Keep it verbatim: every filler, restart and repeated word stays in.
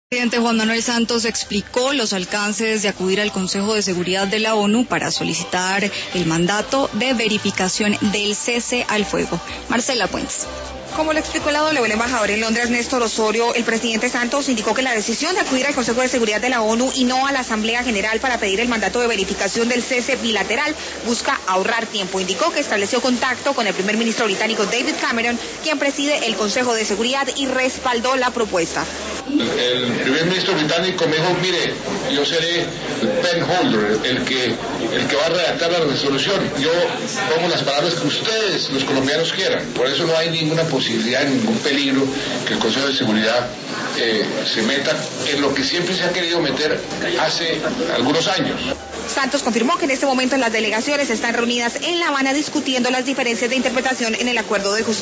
El presidente Juan Manuel Santos explicó los alcances de acudir al Consejo de Seguridad de la ONU para solicitar el mandato de verificación del cese al fuego. Marcela Puentes. Como lo explicó la W, el embajador en Londres, Néstor Osorio, el presidente Santos indicó que la decisión de acudir al Consejo de Seguridad de la ONU y no a la Asamblea General para pedir el mandato de verificación del cese bilateral busca ahorrar tiempo. Indicó que estableció contacto con el primer ministro británico David Cameron, quien preside el Consejo de Seguridad, y respaldó la propuesta. El primer ministro británico me dijo, mire, yo seré el pen holder, el que, el que va a redactar la resolución. Yo pongo las palabras que ustedes, los colombianos, quieran. Por eso no hay ninguna posibilidad, ningún peligro que el Consejo de Seguridad eh, se meta en lo que siempre se ha querido meter hace algunos años. Santos confirmó que en este momento las delegaciones están reunidas en La Habana discutiendo las diferencias de interpretación en el acuerdo de justicia.